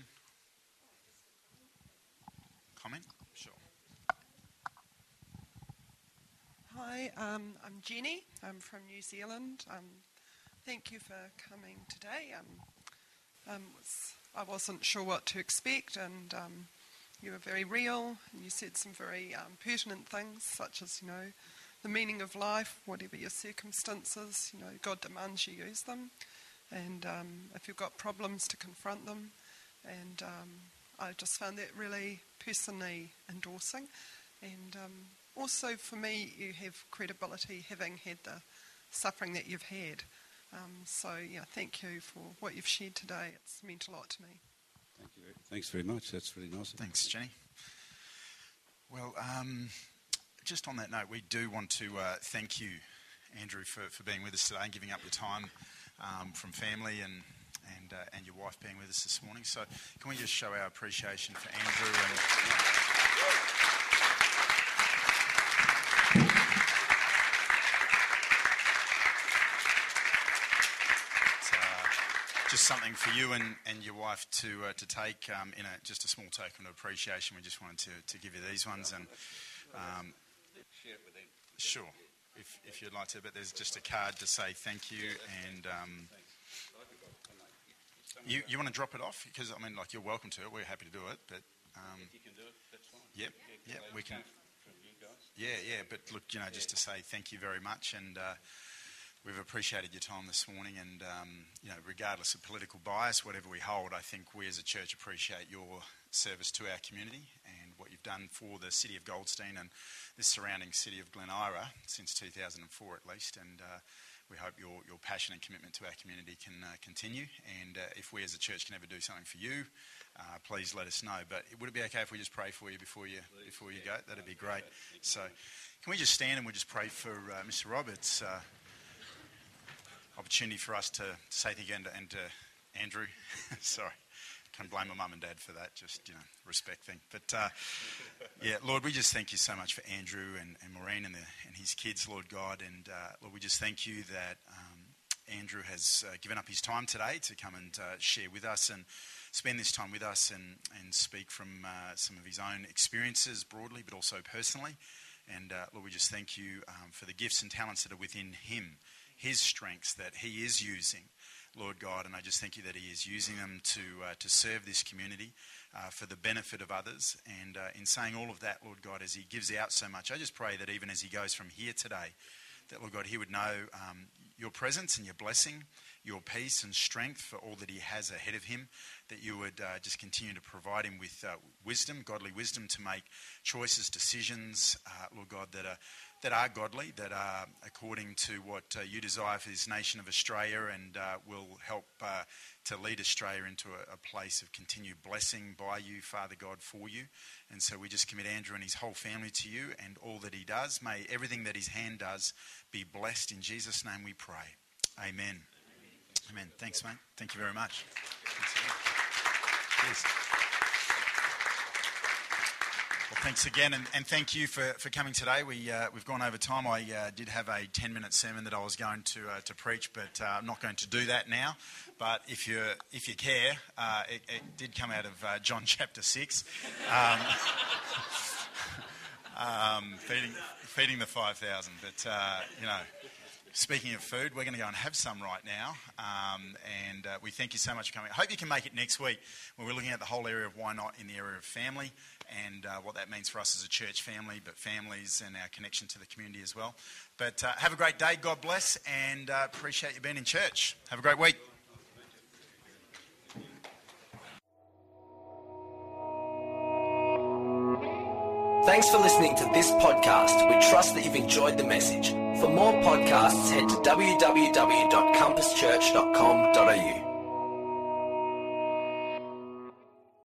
Comment? Sure. Hi, I'm Jenny. I'm from New Zealand. I'm Thank you for coming today. I wasn't sure what to expect, and you were very real, and you said some very pertinent things, such as, the meaning of life, whatever your circumstances, God demands you use them, and if you've got problems, to confront them, and I just found that really personally endorsing, and also for me, you have credibility having had the suffering that you've had. Thank you for what you've shared today. It's meant a lot to me. Thank you. Thanks very much. That's really nice. Thanks, Jenny. Well, just on that note, we do want to thank you, Andrew, for being with us today and giving up your time from family and your wife being with us this morning. So can we just show our appreciation for Andrew and... Just something for you and your wife to take in just a small token of appreciation. We just wanted to give you these ones, and share it with them. Sure, if you'd like to. But there's just a card to say thank you, and you want to drop it off, because you're welcome to it. We're happy to do it, but if you can do it, that's fine. Yep, we can. Yeah, but look, just to say thank you very much, and. We've appreciated your time this morning, and regardless of political bias, whatever we hold, I think we as a church appreciate your service to our community and what you've done for the city of Goldstein and the surrounding city of Glen Ira since 2004 at least, and we hope your passion and commitment to our community can continue, and if we as a church can ever do something for you, please let us know. But would it be okay if we just pray for you before you go? That'd be great. So can we just stand and we'll just pray for Mr. Rob? It's opportunity for us to say thank you and to Andrew. Sorry, can't blame my mum and dad for that, just respect thing. But Lord, we just thank you so much for Andrew and Maureen and his kids, Lord God, and Lord, we just thank you that Andrew has given up his time today to come and share with us and spend this time with us and speak from some of his own experiences broadly, but also personally. And Lord, we just thank you for the gifts and talents that are within him, his strengths that he is using, Lord God, and I just thank you that he is using them to serve this community for the benefit of others. And in saying all of that, Lord God, as he gives out so much, I just pray that even as he goes from here today, that, Lord God, he would know your presence and your blessing, your peace and strength for all that he has ahead of him, that you would just continue to provide him with wisdom, godly wisdom to make choices, decisions, Lord God, that are godly, that are according to what you desire for this nation of Australia, and will help to lead Australia into a place of continued blessing by you, Father God, for you. And so we just commit Andrew and his whole family to you and all that he does. May everything that his hand does be blessed. In Jesus' name we pray. Amen. Amen. Thanks, mate. Thank you very much. Cheers. Well, thanks again, and thank you for coming today. We've gone over time. I did have a 10-minute sermon that I was going to preach, but I'm not going to do that now. But if you care, it did come out of John chapter 6, feeding the 5,000. But speaking of food, we're going to go and have some right now, and we thank you so much for coming. I hope you can make it next week when we're looking at the whole area of why not in the area of family, and what that means for us as a church family, but families and our connection to the community as well. But have a great day, God bless, and appreciate you being in church. Have a great week. Thanks for listening to this podcast. We trust that you've enjoyed the message. For more podcasts, head to www.compasschurch.com.au.